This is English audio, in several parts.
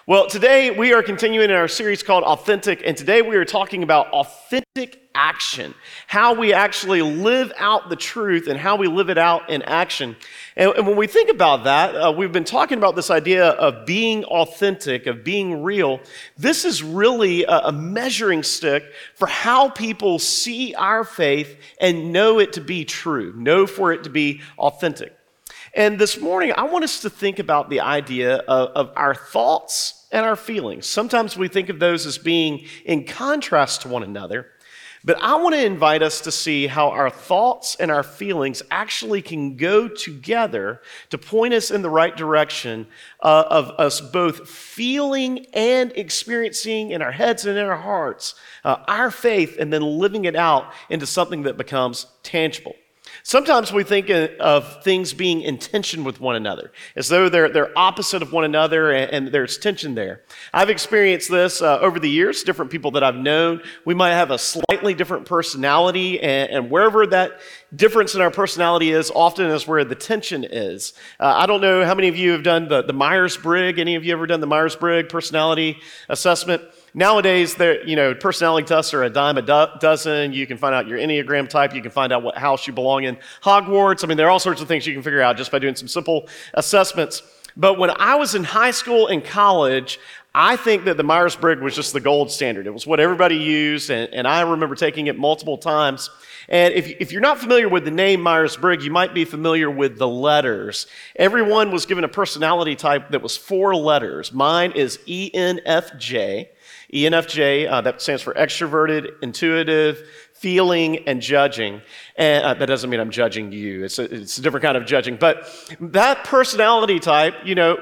Well, today we are continuing in our series called Authentic, and today we are talking about authentic action, how we actually live out the truth and how we live it out in action. And when we think about that, we've been talking about this idea of being authentic, of being real. This is really a measuring stick for how people see our faith and know it to be true, know for it to be authentic. And this morning, I want us to think about the idea of our thoughts and our feelings. Sometimes we think of those as being in contrast to one another, but I want to invite us to see how our thoughts and our feelings actually can go together to point us in the right direction of us both feeling and experiencing in our heads and in our hearts our faith and then living it out into something that becomes tangible. Sometimes we think of things being in tension with one another, as though they're opposite of one another and there's tension there. I've experienced this over the years, different people that I've known. We might have a slightly different personality, and wherever that difference in our personality is, often is where the tension is. I don't know how many of you have done the Myers-Briggs. Any of you ever done the Myers-Briggs personality assessment? Nowadays, personality tests are a dime a dozen. You can find out your Enneagram type. You can find out what house you belong in. Hogwarts. I mean, there are all sorts of things you can figure out just by doing some simple assessments. But when I was in high school and college, I think that the Myers-Briggs was just the gold standard. It was what everybody used, and I remember taking it multiple times. And if you're not familiar with the name Myers-Briggs, you might be familiar with the letters. Everyone was given a personality type that was 4 letters. Mine is ENFJ. ENFJ, that stands for extroverted, intuitive, feeling, and judging. And that doesn't mean I'm judging you. It's a different kind of judging. But that personality type,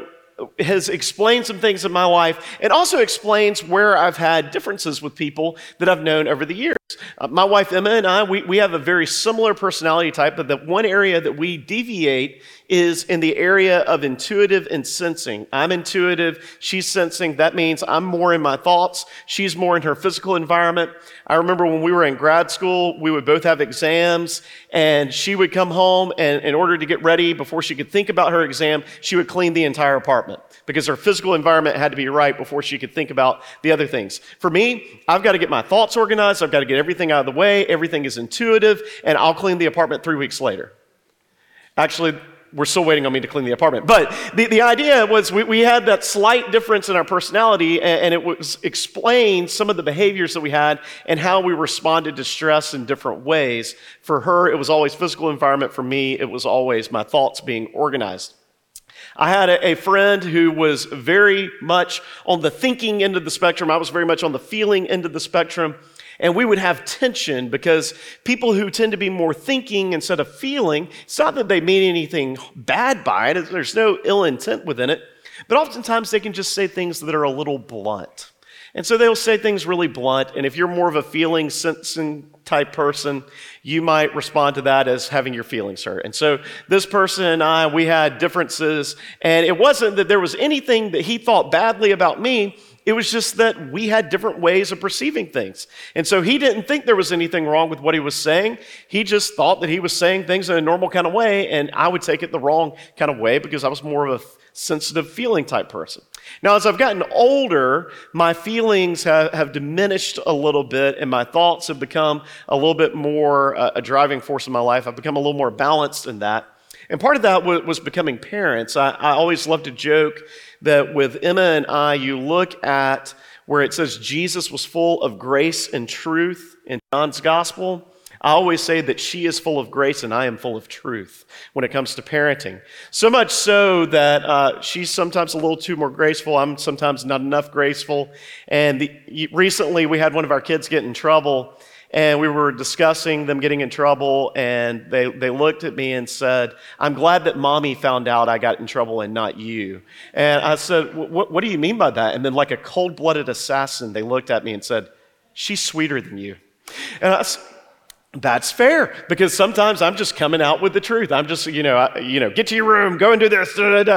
has explained some things in my life and also explains where I've had differences with people that I've known over the years. My wife Emma and I, we have a very similar personality type, but the one area that we deviate is in the area of intuitive and sensing. I'm intuitive, she's sensing. That means I'm more in my thoughts, she's more in her physical environment. I remember when we were in grad school, we would both have exams, and she would come home, and in order to get ready before she could think about her exam, she would clean the entire apartment because her physical environment had to be right before she could think about the other things. For me, I've got to get my thoughts organized, I've got to get everything out of the way, everything is intuitive, and I'll clean the apartment 3 weeks later. Actually, we're still waiting on me to clean the apartment. But the idea was we had that slight difference in our personality, and it was explained some of the behaviors that we had and how we responded to stress in different ways. For her, it was always physical environment. For me, it was always my thoughts being organized. I had a friend who was very much on the thinking end of the spectrum. I was very much on the feeling end of the spectrum. And we would have tension because people who tend to be more thinking instead of feeling, it's not that they mean anything bad by it. There's no ill intent within it. But oftentimes they can just say things that are a little blunt. And so they'll say things really blunt. And if you're more of a feeling, sensing type person, you might respond to that as having your feelings hurt. And so this person and I, we had differences. And it wasn't that there was anything that he thought badly about me. It was just that we had different ways of perceiving things. And so he didn't think there was anything wrong with what he was saying. He just thought that he was saying things in a normal kind of way, and I would take it the wrong kind of way because I was more of a sensitive feeling type person. Now, as I've gotten older, my feelings have diminished a little bit, and my thoughts have become a little bit more a driving force in my life. I've become a little more balanced in that. And part of that was becoming parents. I always love to joke that with Emma and I, you look at where it says Jesus was full of grace and truth in John's gospel. I always say that she is full of grace and I am full of truth when it comes to parenting. So much so that she's sometimes a little too more graceful. I'm sometimes not enough graceful. And recently we had one of our kids get in trouble, and we were discussing them getting in trouble, and they looked at me and said, "I'm glad that mommy found out I got in trouble and not you." And I said, what do you mean by that? And then like a cold-blooded assassin, they looked at me and said, "She's sweeter than you." And I said, that's fair, because sometimes I'm just coming out with the truth. I'm just, get to your room, go and do this,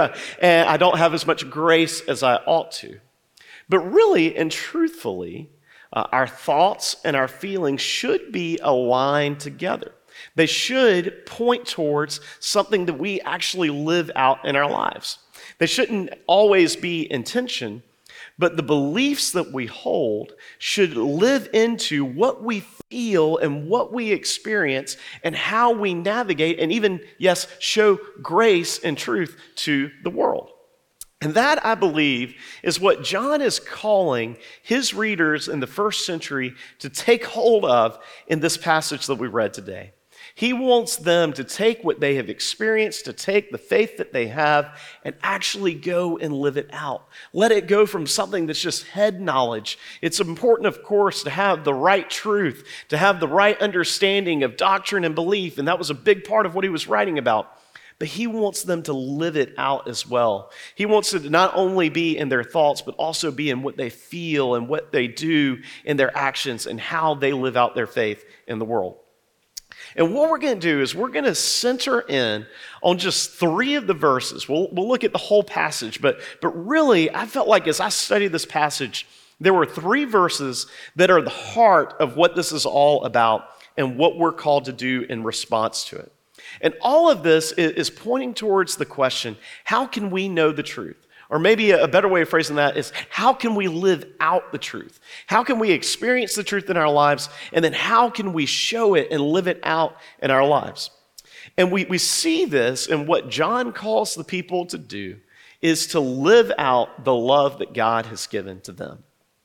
and I don't have as much grace as I ought to. But really and truthfully, our thoughts and our feelings should be aligned together. They should point towards something that we actually live out in our lives. They shouldn't always be in tension, But the beliefs that we hold should live into what we feel and what we experience and how we navigate and even, yes, show grace and truth to the world. And that, I believe, is what John is calling his readers in the first century to take hold of in this passage that we read today. He wants them to take what they have experienced, to take the faith that they have, and actually go and live it out. Let it go from something that's just head knowledge. It's important, of course, to have the right truth, to have the right understanding of doctrine and belief, and that was a big part of what he was writing about. But he wants them to live it out as well. He wants it to not only be in their thoughts, but also be in what they feel and what they do in their actions and how they live out their faith in the world. And what we're going to do is we're going to center in on just 3 of the verses. We'll look at the whole passage, but really, I felt like as I studied this passage, there were 3 verses that are the heart of what this is all about and what we're called to do in response to it. And all of this is pointing towards the question, how can we know the truth? Or maybe a better way of phrasing that is, how can we live out the truth? How can we experience the truth in our lives? And then how can we show it and live it out in our lives? And we see this in what John calls the people to do is to live out the love that God has given to them.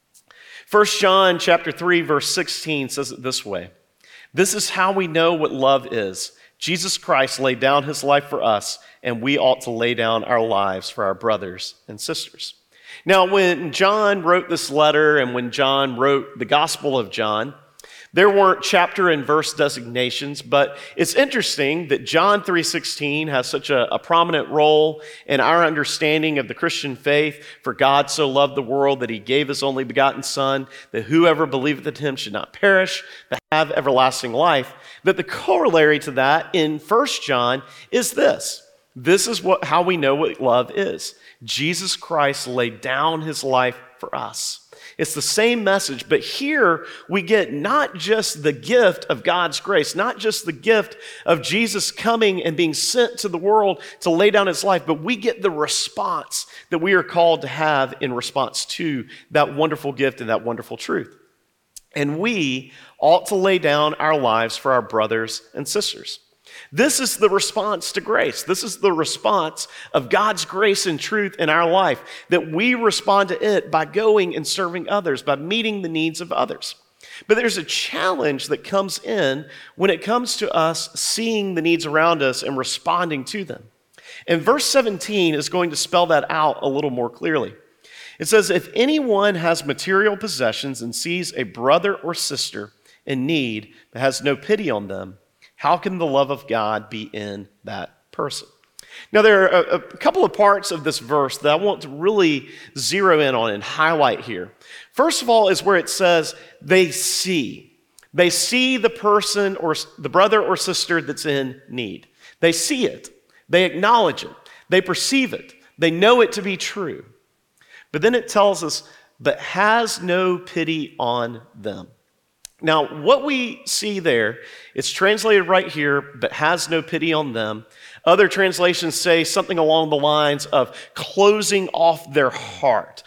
1 John chapter 3, verse 16 says it this way. This is how we know what love is. Jesus Christ laid down his life for us, and we ought to lay down our lives for our brothers and sisters. Now, when John wrote this letter and when John wrote the Gospel of John, there weren't chapter and verse designations, but it's interesting that John 3:16 has such a prominent role in our understanding of the Christian faith. For God so loved the world that he gave his only begotten Son, that whoever believeth in him should not perish, but have everlasting life. That the corollary to that in 1 John is this. This is how we know what love is. Jesus Christ laid down his life for us. It's the same message, but here we get not just the gift of God's grace, not just the gift of Jesus coming and being sent to the world to lay down his life, but we get the response that we are called to have in response to that wonderful gift and that wonderful truth. And we ought to lay down our lives for our brothers and sisters. This is the response to grace. This is the response of God's grace and truth in our life, that we respond to it by going and serving others, by meeting the needs of others. But there's a challenge that comes in when it comes to us seeing the needs around us and responding to them. And verse 17 is going to spell that out a little more clearly. It says, if anyone has material possessions and sees a brother or sister in need but has no pity on them, how can the love of God be in that person? Now, there are a couple of parts of this verse that I want to really zero in on and highlight here. First of all is where it says they see. They see the person or the brother or sister that's in need. They see it. They acknowledge it. They perceive it. They know it to be true. But then it tells us, but has no pity on them. Now, what we see there, it's translated right here, but has no pity on them. Other translations say something along the lines of closing off their heart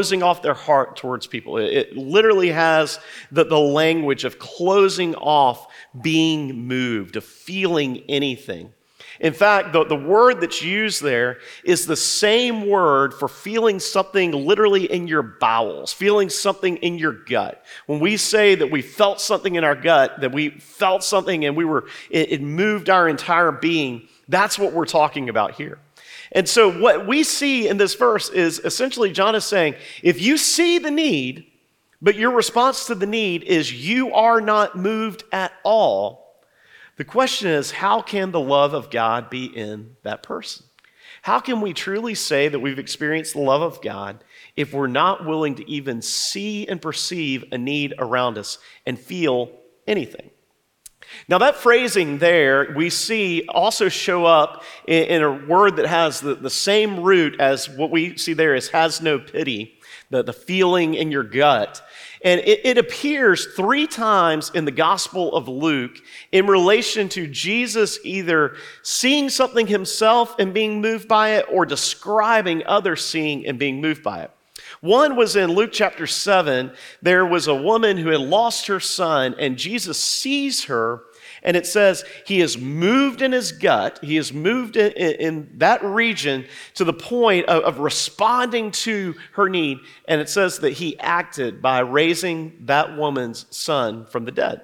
towards people. It literally has the language of closing off being moved, of feeling anything. In fact, the word that's used there is the same word for feeling something literally in your bowels, feeling something in your gut. When we say that we felt something in our gut, that we felt something and it moved our entire being, that's what we're talking about here. And so what we see in this verse is essentially John is saying, if you see the need, but your response to the need is you are not moved at all, the question is, how can the love of God be in that person? How can we truly say that we've experienced the love of God if we're not willing to even see and perceive a need around us and feel anything? Now, that phrasing there we see also show up in a word that has the same root as what we see there as has no pity, the feeling in your gut. And it appears 3 times in the Gospel of Luke in relation to Jesus either seeing something himself and being moved by it or describing others seeing and being moved by it. One was in Luke chapter 7. There was a woman who had lost her son, and Jesus sees her, and it says he is moved in his gut. He is moved in that region to the point of responding to her need. And it says that he acted by raising that woman's son from the dead.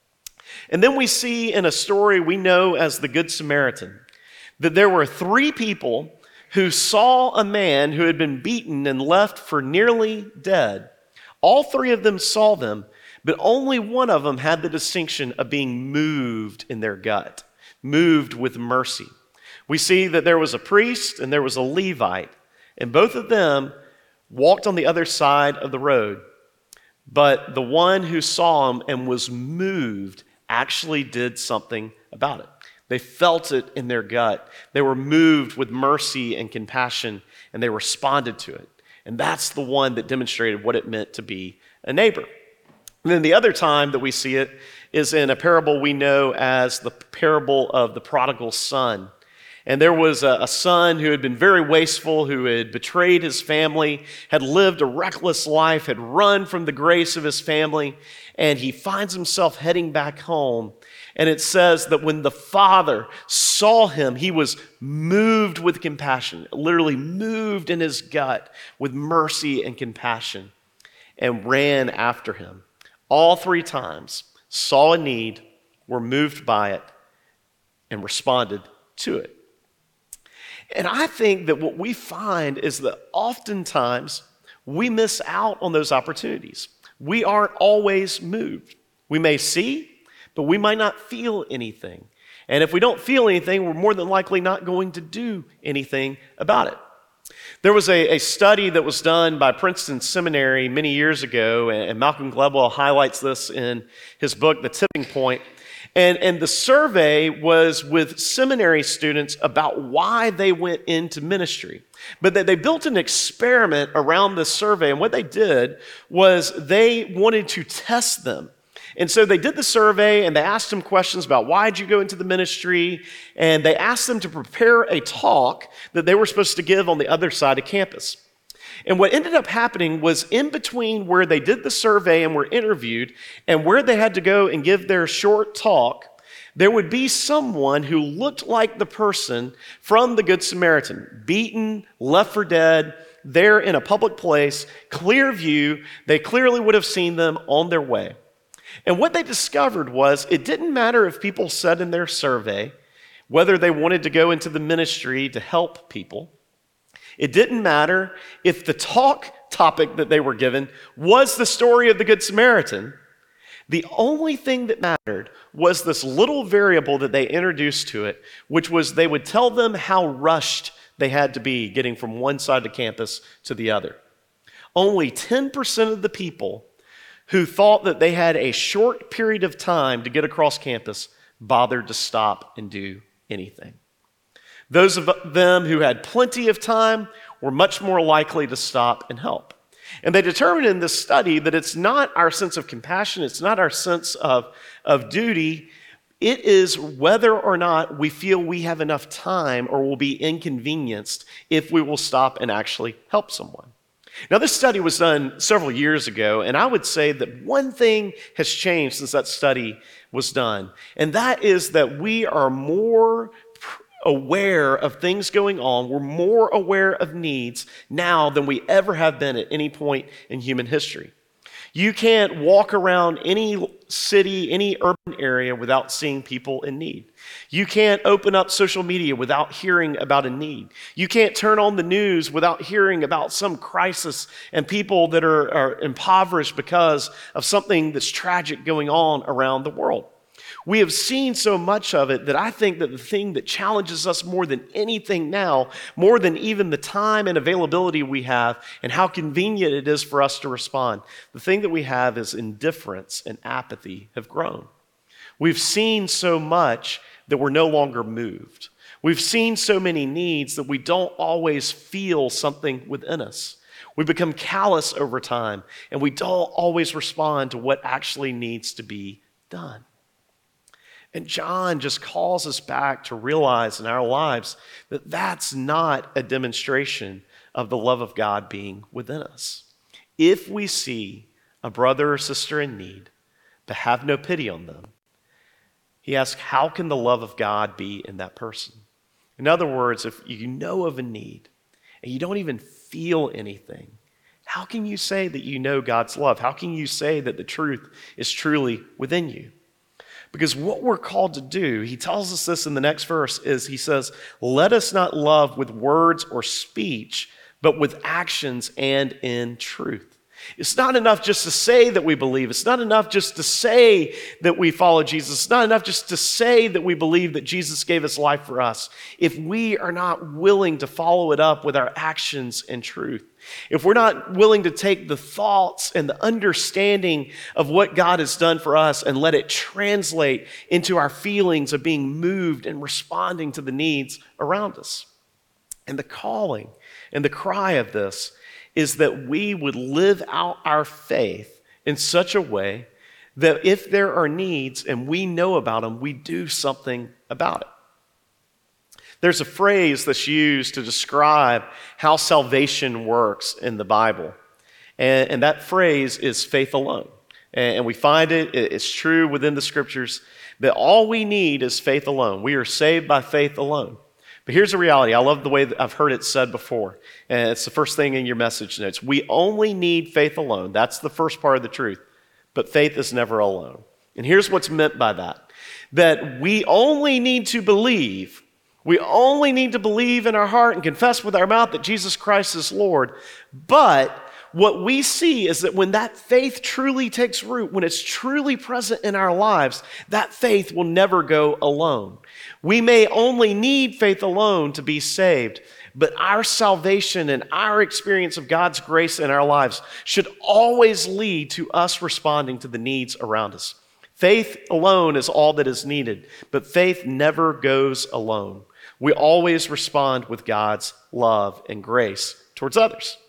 And then we see in a story we know as the Good Samaritan that there were 3 people who saw a man who had been beaten and left for nearly dead. All 3 of them saw them, but only one of them had the distinction of being moved in their gut, moved with mercy. We see that there was a priest and there was a Levite, and both of them walked on the other side of the road. But the one who saw him and was moved actually did something about it. They felt it in their gut. They were moved with mercy and compassion, and they responded to it. And that's the one that demonstrated what it meant to be a neighbor. And then the other time that we see it is in a parable we know as the parable of the prodigal son. And there was a son who had been very wasteful, who had betrayed his family, had lived a reckless life, had run from the grace of his family, and he finds himself heading back home. And it says that when the father saw him, he was moved with compassion, literally moved in his gut with mercy and compassion, and ran after him. All 3 times, saw a need, were moved by it, and responded to it. And I think that what we find is that oftentimes we miss out on those opportunities. We aren't always moved. We may see, but we might not feel anything. And if we don't feel anything, we're more than likely not going to do anything about it. There was a study that was done by Princeton Seminary many years ago, and Malcolm Gladwell highlights this in his book, The Tipping Point. And the survey was with seminary students about why they went into ministry. But they built an experiment around this survey, and what they did was they wanted to test them. And so they did the survey, and they asked them questions about why did you go into the ministry, and they asked them to prepare a talk that they were supposed to give on the other side of campus. And what ended up happening was in between where they did the survey and were interviewed and where they had to go and give their short talk, there would be someone who looked like the person from the Good Samaritan, beaten, left for dead, there in a public place, clear view. They clearly would have seen them on their way. And what they discovered was it didn't matter if people said in their survey whether they wanted to go into the ministry to help people. It didn't matter if the talk topic that they were given was the story of the Good Samaritan. The only thing that mattered was this little variable that they introduced to it, which was they would tell them how rushed they had to be getting from one side of the campus to the other. Only 10% of the people who thought that they had a short period of time to get across campus bothered to stop and do anything. Those of them who had plenty of time were much more likely to stop and help. And they determined in this study that it's not our sense of compassion, it's not our sense of duty, it is whether or not we feel we have enough time or will be inconvenienced if we will stop and actually help someone. Now, this study was done several years ago, and I would say that one thing has changed since that study was done, and that is that we are more aware of things going on. We're more aware of needs now than we ever have been at any point in human history. You can't walk around any city, any urban area without seeing people in need. You can't open up social media without hearing about a need. You can't turn on the news without hearing about some crisis and people that are impoverished because of something that's tragic going on around the world. We have seen so much of it that I think that the thing that challenges us more than anything now, more than even the time and availability we have and how convenient it is for us to respond, the thing that we have is indifference and apathy have grown. We've seen so much that we're no longer moved. We've seen so many needs that we don't always feel something within us. We become callous over time, and we don't always respond to what actually needs to be done. And John just calls us back to realize in our lives that that's not a demonstration of the love of God being within us. if we see a brother or sister in need, but have no pity on them, he asks, how can the love of God be in that person? In other words, if you know of a need and you don't even feel anything, how can you say that you know God's love? How can you say that the truth is truly within you? Because what we're called to do, he tells us this in the next verse, is he says, let us not love with words or speech, but with actions and in truth. It's not enough just to say that we believe. It's not enough just to say that we follow Jesus. It's not enough just to say that we believe that Jesus gave his life for us. If we are not willing to follow it up with our actions and truth, if we're not willing to take the thoughts and the understanding of what God has done for us and let it translate into our feelings of being moved and responding to the needs around us. And the calling and the cry of this is that we would live out our faith in such a way that if there are needs and we know about them, we do something about it. There's a phrase that's used to describe how salvation works in the Bible, and that phrase is faith alone. And we find it's true within the scriptures that all we need is faith alone. We are saved by faith alone. But here's the reality. I love the way that I've heard it said before. And it's the first thing in your message notes. We only need faith alone. That's the first part of the truth. But faith is never alone. And here's what's meant by that. That we only need to believe. We only need to believe in our heart and confess with our mouth that Jesus Christ is Lord. But what we see is that when that faith truly takes root, when it's truly present in our lives, that faith will never go alone. We may only need faith alone to be saved, but our salvation and our experience of God's grace in our lives should always lead to us responding to the needs around us. Faith alone is all that is needed, but faith never goes alone. We always respond with God's love and grace towards others.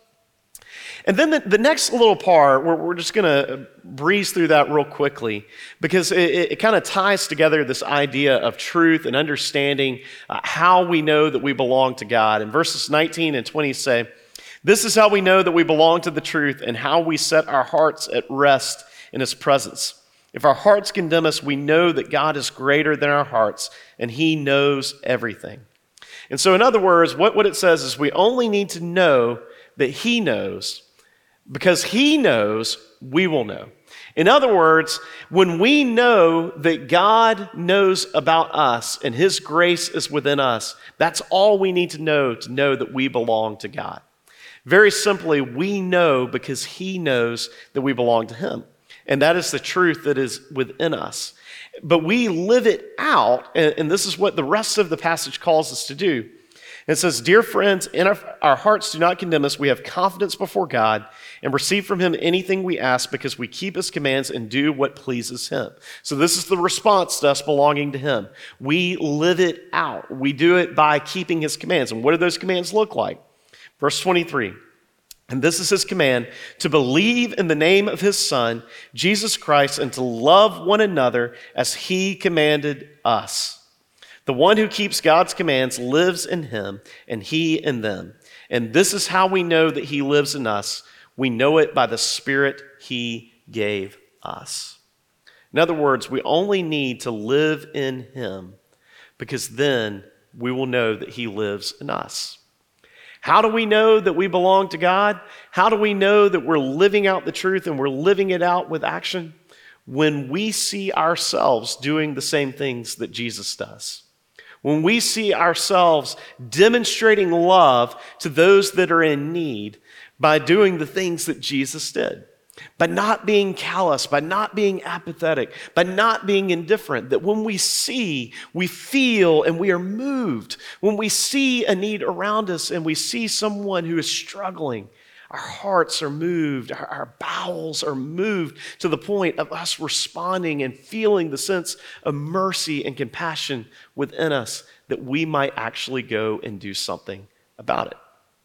And then the next little part, we're just going to breeze through that real quickly because it kind of ties together this idea of truth and understanding how we know that we belong to God. And verses 19 and 20 say, this is how we know that we belong to the truth and how we set our hearts at rest in his presence. If our hearts condemn us, we know that God is greater than our hearts and he knows everything. And so in other words, what it says is we only need to know that he knows. Because he knows, we will know. In other words, when we know that God knows about us and his grace is within us, that's all we need to know that we belong to God. Very simply, we know because he knows that we belong to him. And that is the truth that is within us. But we live it out, and this is what the rest of the passage calls us to do. It says, dear friends, in our hearts do not condemn us. We have confidence before God and receive from him anything we ask because we keep his commands and do what pleases him. So this is the response to us belonging to him. We live it out. We do it by keeping his commands. And what do those commands look like? Verse 23, and this is his command, to believe in the name of his Son, Jesus Christ, and to love one another as he commanded us. The one who keeps God's commands lives in him, and he in them. And this is how we know that he lives in us. We know it by the Spirit he gave us. In other words, we only need to live in him because then we will know that he lives in us. How do we know that we belong to God? How do we know that we're living out the truth and we're living it out with action? When we see ourselves doing the same things that Jesus does. When we see ourselves demonstrating love to those that are in need by doing the things that Jesus did, by not being callous, by not being apathetic, by not being indifferent, that when we see, we feel, and we are moved. When we see a need around us and we see someone who is struggling, our hearts are moved, our bowels are moved to the point of us responding and feeling the sense of mercy and compassion within us that we might actually go and do something about it.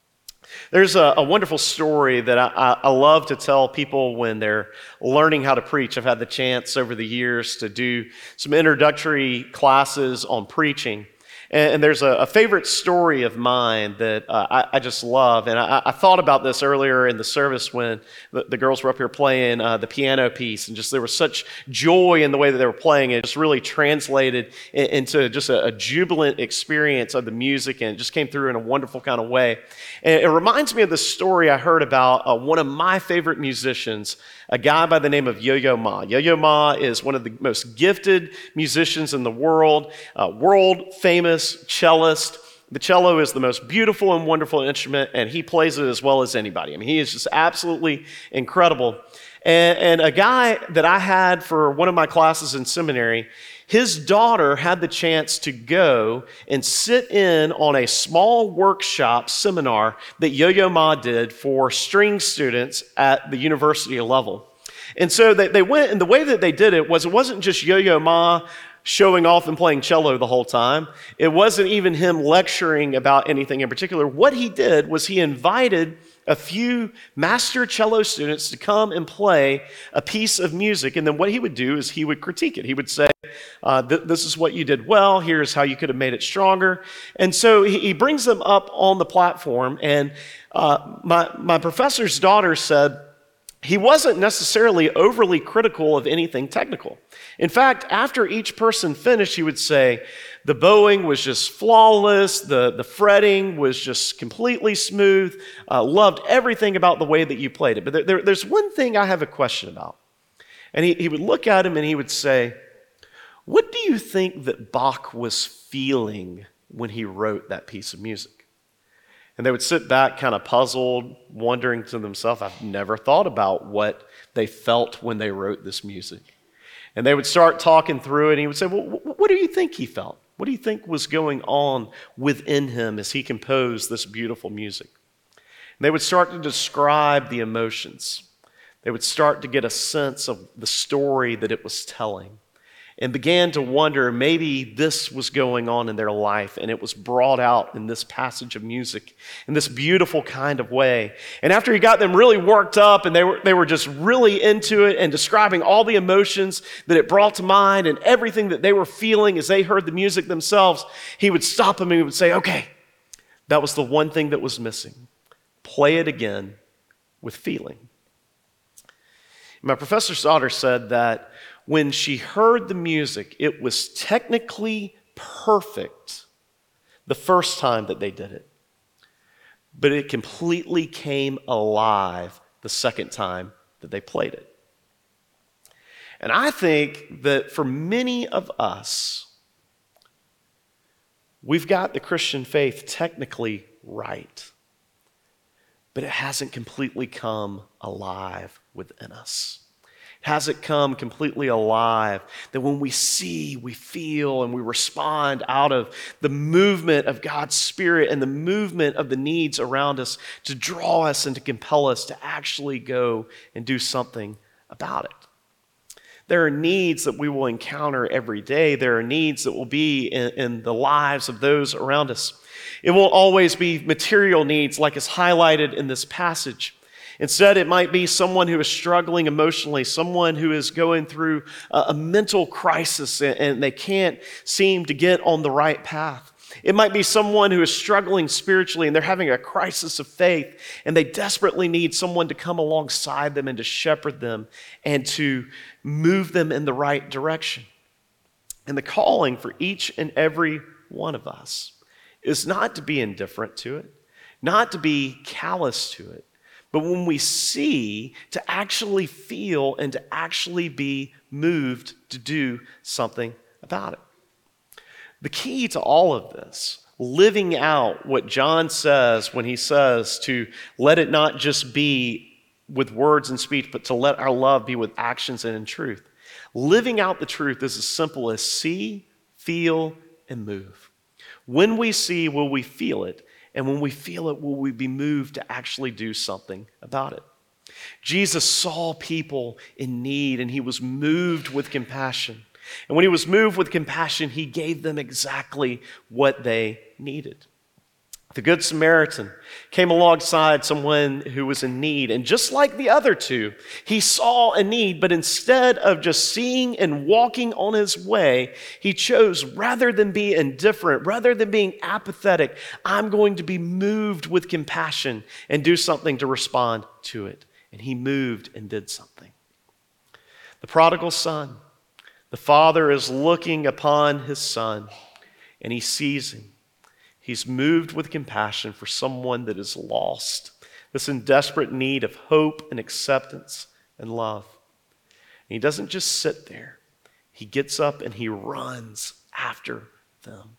There's a wonderful story that I love to tell people when they're learning how to preach. I've had the chance over the years to do some introductory classes on preaching. And there's a favorite story of mine that I just love. And I thought about this earlier in the service when the girls were up here playing the piano piece. And just there was such joy in the way that they were playing. It just really translated into just a jubilant experience of the music. And it just came through in a wonderful kind of way. And it reminds me of the story I heard about one of my favorite musicians, a guy by the name of Yo-Yo Ma. Yo-Yo Ma is one of the most gifted musicians in the world, world famous cellist. The cello is the most beautiful and wonderful instrument, and he plays it as well as anybody. I mean, he is just absolutely incredible. And a guy that I had for one of my classes in seminary, his daughter had the chance to go and sit in on a small workshop seminar that Yo-Yo Ma did for string students at the university level. And so they went, and the way that they did it wasn't just Yo-Yo Ma showing off and playing cello the whole time. It wasn't even him lecturing about anything in particular. What he did was he invited a few master cello students to come and play a piece of music. And then what he would do is he would critique it. He would say, this is what you did well. Here's how you could have made it stronger. And so he brings them up on the platform. And my professor's daughter said, he wasn't necessarily overly critical of anything technical. In fact, after each person finished, he would say, the bowing was just flawless, the fretting was just completely smooth, loved everything about the way that you played it. But there's one thing I have a question about. And he would look at him and he would say, what do you think that Bach was feeling when he wrote that piece of music? And they would sit back kind of puzzled, wondering to themselves, I've never thought about what they felt when they wrote this music. And they would start talking through it, and he would say, well, what do you think he felt? What do you think was going on within him as he composed this beautiful music? And they would start to describe the emotions. They would start to get a sense of the story that it was telling, and began to wonder maybe this was going on in their life, and it was brought out in this passage of music in this beautiful kind of way. And after he got them really worked up, and they were just really into it and describing all the emotions that it brought to mind and everything that they were feeling as they heard the music themselves, he would stop them and he would say, okay, that was the one thing that was missing. Play it again with feeling. My professor's daughter said that when she heard the music, it was technically perfect the first time that they did it, but it completely came alive the second time that they played it. And I think that for many of us, we've got the Christian faith technically right, but it hasn't completely come alive within us. Hasn't come completely alive, that when we see, we feel, and we respond out of the movement of God's Spirit and the movement of the needs around us to draw us and to compel us to actually go and do something about it. There are needs that we will encounter every day. There are needs that will be in the lives of those around us. It won't always be material needs like is highlighted in this passage. Instead, it might be someone who is struggling emotionally, someone who is going through a mental crisis and they can't seem to get on the right path. It might be someone who is struggling spiritually and they're having a crisis of faith and they desperately need someone to come alongside them and to shepherd them and to move them in the right direction. And the calling for each and every one of us is not to be indifferent to it, not to be callous to it, but when we see, to actually feel and to actually be moved to do something about it. The key to all of this, living out what John says when he says to let it not just be with words and speech, but to let our love be with actions and in truth. Living out the truth is as simple as see, feel, and move. When we see, will we feel it? And when we feel it, will we be moved to actually do something about it? Jesus saw people in need and he was moved with compassion. And when he was moved with compassion, he gave them exactly what they needed. The Good Samaritan came alongside someone who was in need. And just like the other two, he saw a need, but instead of just seeing and walking on his way, he chose, rather than be indifferent, rather than being apathetic, I'm going to be moved with compassion and do something to respond to it. And he moved and did something. The prodigal son, the father is looking upon his son, and he sees him. He's moved with compassion for someone that is lost, that's in desperate need of hope and acceptance and love. And he doesn't just sit there. He gets up and he runs after them.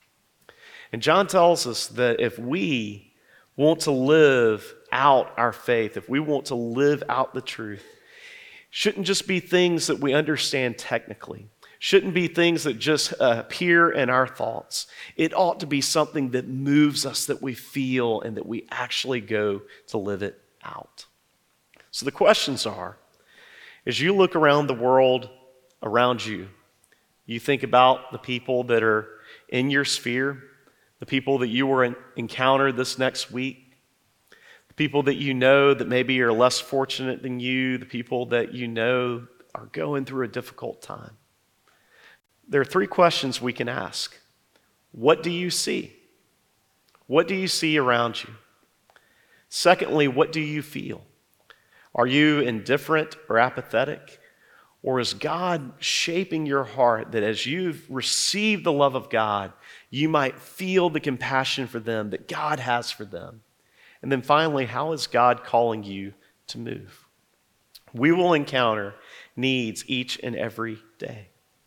And John tells us that if we want to live out our faith, if we want to live out the truth, shouldn't just be things that we understand technically. Shouldn't be things that just appear in our thoughts. It ought to be something that moves us, that we feel, and that we actually go to live it out. So the questions are, as you look around the world around you, you think about the people that are in your sphere, the people that you will encounter this next week, the people that you know that maybe are less fortunate than you, the people that you know are going through a difficult time. There are three questions we can ask. What do you see? What do you see around you? Secondly, what do you feel? Are you indifferent or apathetic? Or is God shaping your heart that as you've received the love of God, you might feel the compassion for them that God has for them? And then finally, how is God calling you to move? We will encounter needs each and every day.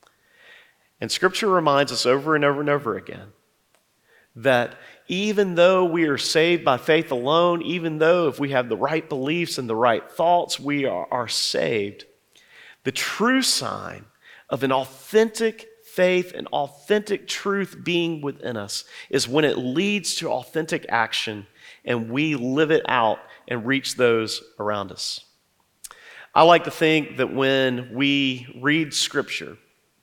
And Scripture reminds us over and over and over again that even though we are saved by faith alone, even though if we have the right beliefs and the right thoughts, we are saved, the true sign of an authentic faith and authentic truth being within us is when it leads to authentic action and we live it out and reach those around us. I like to think that when we read Scripture,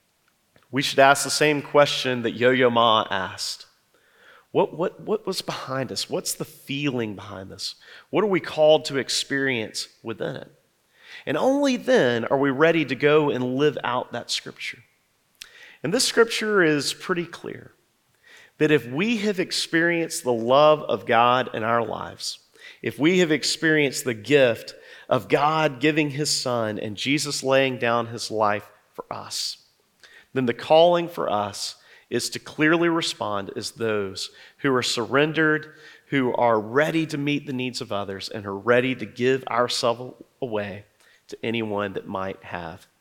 we should ask the same question that Yo-Yo Ma asked. What was behind us? What's the feeling behind this? What are we called to experience within it? And only then are we ready to go and live out that Scripture. And this Scripture is pretty clear that if we have experienced the love of God in our lives, if we have experienced the gift of God giving His Son and Jesus laying down His life for us, then the calling for us is to clearly respond as those who are surrendered, who are ready to meet the needs of others, and are ready to give ourselves away to anyone that might have